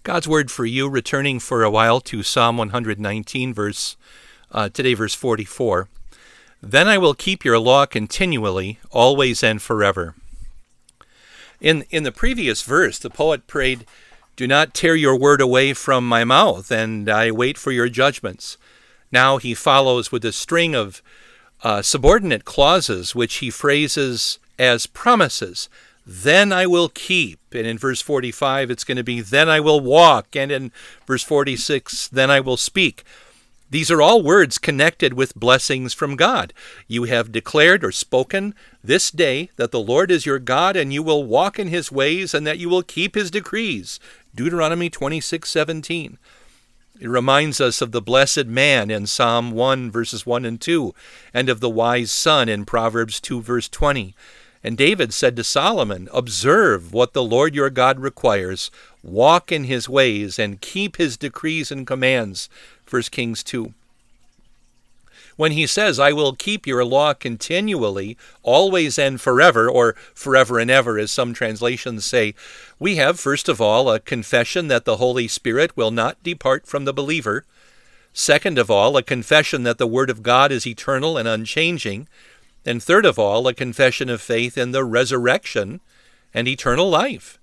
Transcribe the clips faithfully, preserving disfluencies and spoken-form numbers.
God's word for you, returning for a while to Psalm one nineteen, verse uh, today, verse forty-four. Then I will keep your law continually, always and forever. In in the previous verse, the poet prayed, "Do not tear your word away from my mouth, and I wait for your judgments." Now he follows with a string of uh, subordinate clauses, which he phrases as promises. Then I will keep. And in verse forty-five, it's going to be, then I will walk. And in verse forty-six, then I will speak. These are all words connected with blessings from God. You have declared or spoken this day that the Lord is your God, and you will walk in his ways, and that you will keep his decrees. Deuteronomy twenty-six seventeen. It reminds us of the blessed man in Psalm one, verses one and two, and of the wise son in Proverbs two, verse twenty. And David said to Solomon, "Observe what the Lord your God requires, walk in his ways, and keep his decrees and commands." First Kings two. When he says, "I will keep your law continually, always and forever," or forever and ever, as some translations say, we have, first of all, a confession that the Holy Spirit will not depart from the believer. Second of all, a confession that the Word of God is eternal and unchanging. And third of all, a confession of faith in the resurrection and eternal life.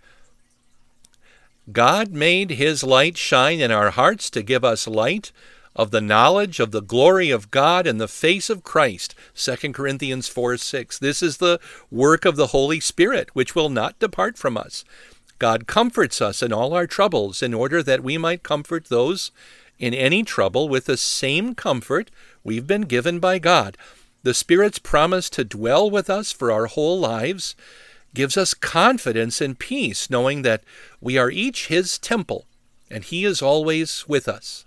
God made his light shine in our hearts to give us light of the knowledge of the glory of God in the face of Christ. Second Corinthians four six. This is the work of the Holy Spirit, which will not depart from us. God comforts us in all our troubles in order that we might comfort those in any trouble with the same comfort we've been given by God. The Spirit's promise to dwell with us for our whole lives gives us confidence and peace, knowing that we are each his temple, and he is always with us.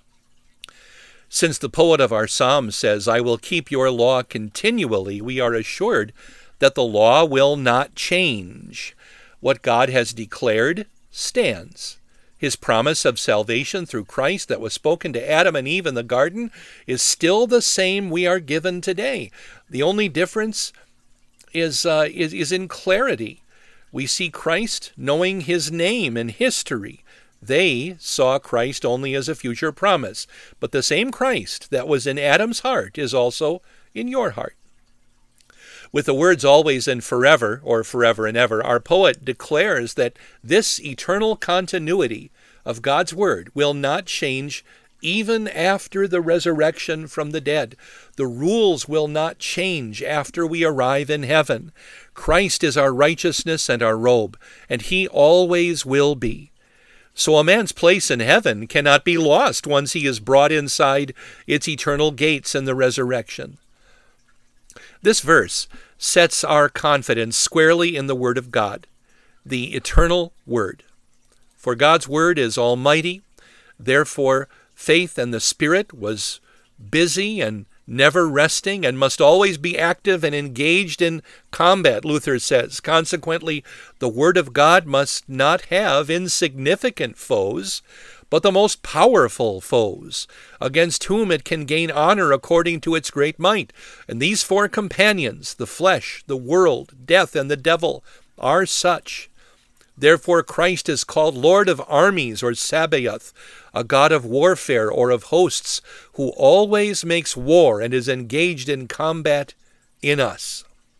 Since the poet of our psalm says, "I will keep your law continually," we are assured that the law will not change. What God has declared stands. His promise of salvation through Christ that was spoken to Adam and Eve in the garden is still the same we are given today. The only difference is, uh, is, is in clarity. We see Christ knowing his name and history. They saw Christ only as a future promise. But the same Christ that was in Adam's heart is also in your heart. With the words always and forever, or forever and ever, our poet declares that this eternal continuity of God's word will not change even after the resurrection from the dead. The rules will not change after we arrive in heaven. Christ is our righteousness and our robe, and he always will be. So a man's place in heaven cannot be lost once he is brought inside its eternal gates in the resurrection. This verse sets our confidence squarely in the Word of God, the eternal Word. For God's Word is almighty, therefore faith and the Spirit was busy and never resting and must always be active and engaged in combat, Luther says. Consequently, the Word of God must not have insignificant foes, but the most powerful foes, against whom it can gain honor according to its great might. And these four companions, the flesh, the world, death, and the devil, are such. Therefore Christ is called Lord of armies, or Sabaoth, a God of warfare or of hosts, who always makes war and is engaged in combat in us.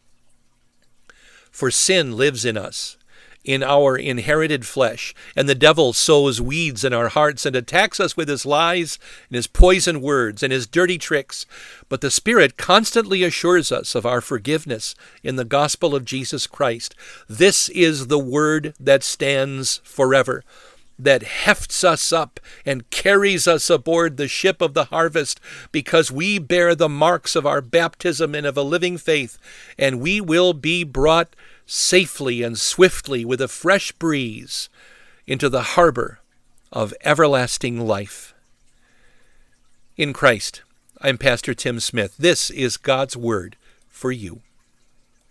For sin lives in us, in our inherited flesh, and the devil sows weeds in our hearts and attacks us with his lies and his poison words and his dirty tricks. But the Spirit constantly assures us of our forgiveness in the gospel of Jesus Christ. This is the word that stands forever, that hefts us up and carries us aboard the ship of the harvest, because we bear the marks of our baptism and of a living faith, and we will be brought safely and swiftly with a fresh breeze into the harbor of everlasting life. In Christ, I'm Pastor Tim Smith. This is God's Word for you.